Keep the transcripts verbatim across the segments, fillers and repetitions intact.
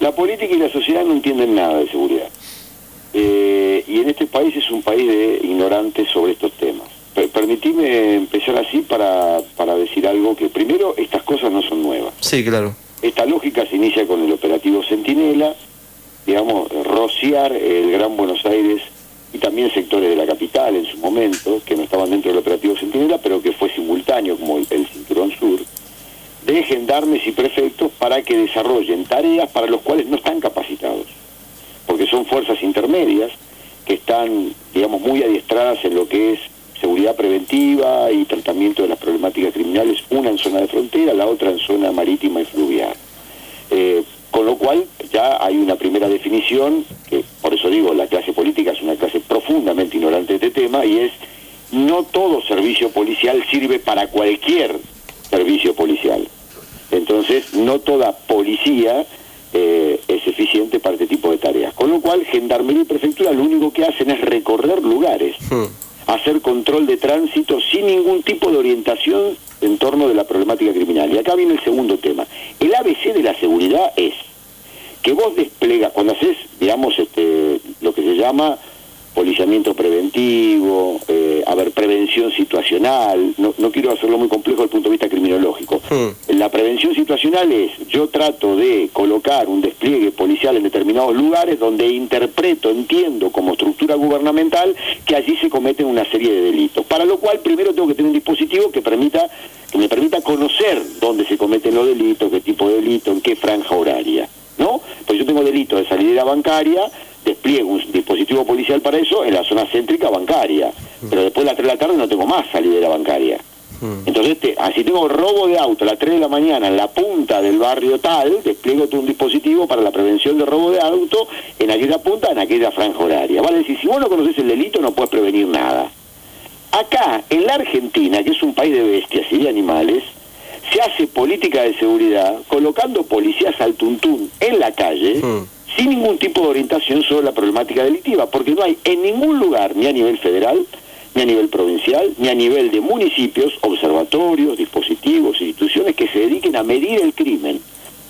La política y la sociedad no entienden nada de seguridad. Eh, y en este país es un país de ignorantes sobre estos temas. Per permitime empezar así para, para decir algo que, primero, estas cosas no son nuevas. Sí, claro. Esta lógica se inicia con el operativo Centinela, digamos, rociar el Gran Buenos Aires y también sectores de la capital en su momento, que no estaban dentro del operativo Centinela, pero que fue simultáneo, como el, el Cinturón Sur, de gendarmes y prefectos para que desarrollen tareas para los cuales no están capacitados, porque son fuerzas intermedias que están, digamos, muy adiestradas en lo que es seguridad preventiva y tratamiento de las problemáticas criminales, una en zona de frontera, la otra en zona marítima y fluvial. Eh, con lo cual ya hay una primera definición, que por eso digo, la clase política es una clase profundamente ignorante de este tema, y es: no todo servicio policial sirve para cualquier servicio policial. Entonces, no toda policía eh, es eficiente para este tipo de tareas. Con lo cual, Gendarmería y Prefectura lo único que hacen es recorrer lugares, hmm. hacer control de tránsito sin ningún tipo de orientación en torno de la problemática criminal. Y acá viene el segundo tema. El A B C de la seguridad es que vos desplegas, cuando haces, digamos, este, lo que se llama policiamiento preventivo, eh, a ver, prevención situacional, no, no quiero hacerlo muy complejo desde el punto de vista criminológico. Hmm. La prevención situacional es: yo trato de colocar un despliegue policial en determinados lugares donde interpreto, entiendo como estructura gubernamental que allí se cometen una serie de delitos, para lo cual primero tengo que tener un dispositivo que permita que me permita conocer dónde se cometen los delitos, qué tipo de delito, en qué franja horaria, ¿no? Pues yo tengo delitos de salidera bancaria, despliego un dispositivo policial para eso en la zona céntrica bancaria, pero después de las tres de la tarde no tengo más salidera bancaria. Entonces, te, así tengo robo de auto a las tres de la mañana en la punta del barrio tal, despliego todo un dispositivo para la prevención de robo de auto en aquella punta, en aquella franja horaria. Vale decir, si vos no conocés el delito no puedes prevenir nada. Acá, en la Argentina, que es un país de bestias y de animales, se hace política de seguridad colocando policías al tuntún en la calle, mm. sin ningún tipo de orientación sobre la problemática delictiva, porque no hay en ningún lugar, ni a nivel federal, ni a nivel provincial, ni a nivel de municipios, observatorios, dispositivos, instituciones que se dediquen a medir el crimen,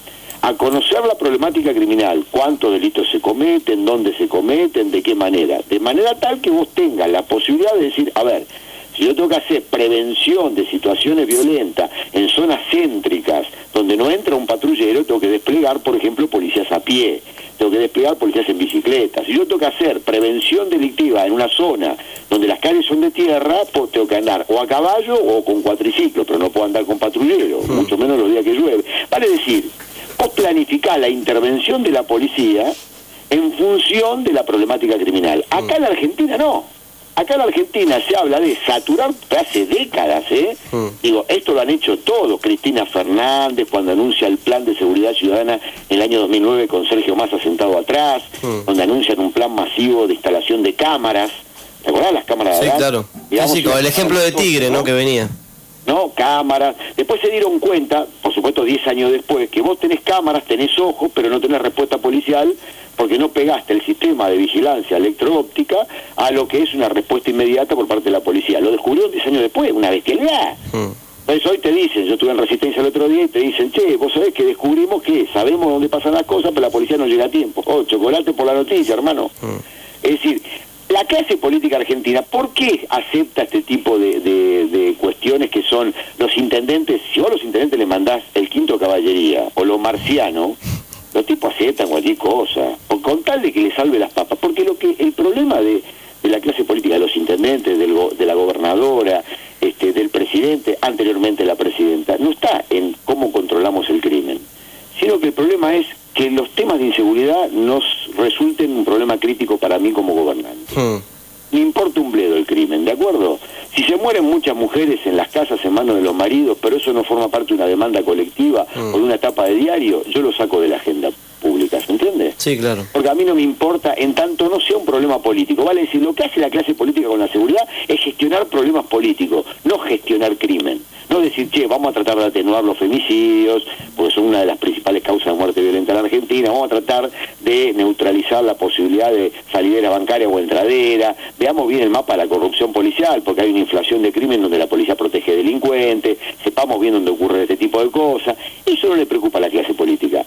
a conocer la problemática criminal, cuántos delitos se cometen, dónde se cometen, de qué manera, de manera tal que vos tengas la posibilidad de decir, a ver, si yo tengo que hacer prevención de situaciones violentas en zonas céntricas donde no entra un patrullero, tengo que desplegar, por ejemplo, policías a pie, tengo que desplegar policías en bicicleta. Si yo tengo que hacer prevención delictiva en una zona donde las calles son de tierra, pues tengo que andar o a caballo o con cuatriciclo, pero no puedo andar con patrullero, mm. mucho menos los días que llueve. Vale decir, vos planificás la intervención de la policía en función de la problemática criminal. Acá en la Argentina no. Acá en la Argentina se habla de saturar hace décadas, ¿eh? Mm. Digo, esto lo han hecho todos. Cristina Fernández, cuando anuncia el plan de seguridad ciudadana en el año dos mil nueve con Sergio Massa sentado atrás, mm. donde anuncian un plan masivo de instalación de cámaras. ¿Te acordás las cámaras? Sí, claro. Digamos, sí, como el ejemplo de Tigre, ¿no? ¿no? Que venía. No, cámaras. Después se dieron cuenta, por supuesto diez años después, que vos tenés cámaras, tenés ojos, pero no tenés respuesta policial, porque no pegaste el sistema de vigilancia electro-óptica a lo que es una respuesta inmediata por parte de la policía. Lo descubrieron diez años después, una bestialidad. Mm. Entonces hoy te dicen, yo estuve en Resistencia el otro día y te dicen, che, vos sabés que descubrimos que sabemos dónde pasan las cosas, pero la policía no llega a tiempo. Oh, chocolate por la noticia, hermano. Mm. Es decir, la clase política argentina, ¿por qué acepta este tipo de, de, de cuestiones que son los intendentes? Si vos a los intendentes le mandás el quinto caballería o lo marciano, los tipos aceptan cualquier cosa, o con tal de que le salve las papas, porque lo que el problema de, de la clase política, de los intendentes, del, de la gobernadora, este, del presidente, anteriormente la presidenta, no está en cómo controlamos el crimen, sino que el problema es que los temas de inseguridad nos resulten un problema crítico para mí como gobernante. Hmm. Me importa un bledo el crimen, ¿de acuerdo? Si se mueren muchas mujeres en las casas en manos de los maridos, pero eso no forma parte de una demanda colectiva mm. o de una etapa de diario, yo lo saco de la agenda pública, ¿se entiende? Sí, claro. Porque a mí no me importa, en tanto no sea un problema político. Vale decir, lo que hace la clase política con la seguridad es gestionar problemas políticos, no gestionar crimen. No decir, che, vamos a tratar de atenuar los femicidios, porque son una de las principales causas de muerte violenta en la Argentina, vamos a tratar de neutralizar la posibilidad de salidera bancaria o entradera, veamos bien el mapa de la corrupción policial, porque hay una inflación de crimen donde la policía protege delincuentes, sepamos bien dónde ocurre este tipo de cosas. Eso no le preocupa a la clase política.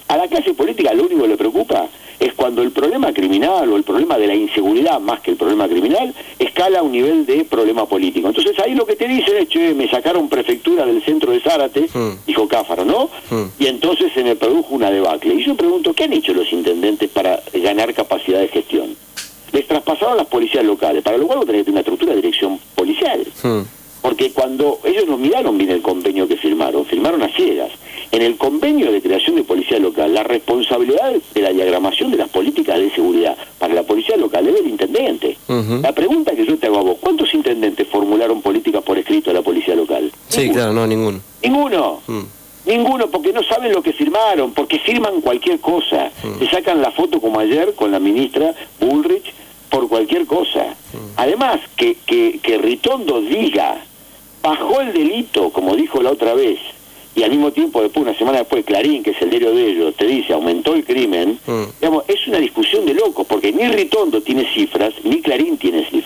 A la clase política lo único que le preocupa es cuando el problema criminal o el problema de la inseguridad, más que el problema criminal, escala a un nivel de problema político. Entonces ahí lo que te dicen es, che, me sacaron prefectura del centro de Zárate, mm. dijo Cáfaro, ¿no? Mm. Y entonces se me produjo una debacle. Y yo pregunto, ¿qué han hecho los intendentes para ganar capacidad de gestión? Les traspasaron las policías locales, para lo cual vos tenés que tener una estructura de dirección policial. Mm. Porque cuando ellos no miraron bien el convenio que firmaron, firmaron a ciegas. En el convenio de creación de policía local, la responsabilidad de la diagramación de las políticas de seguridad para la policía local es del intendente. Uh-huh. La pregunta que yo te hago a vos, ¿cuántos intendentes formularon políticas por escrito a la policía local? Sí, ninguno. Claro, no, ninguno. Ninguno. Mm. Ninguno, porque no saben lo que firmaron, porque firman cualquier cosa. Mm. Se sacan la foto como ayer con la ministra Bullrich por cualquier cosa. Mm. Además, que, que, que Ritondo diga, bajó el delito, como dijo la otra vez, y al mismo tiempo, después una semana después, Clarín, que es el diario de ellos, te dice, aumentó el crimen, mm. digamos, es una discusión de locos, porque ni Ritondo tiene cifras, ni Clarín tiene cifras.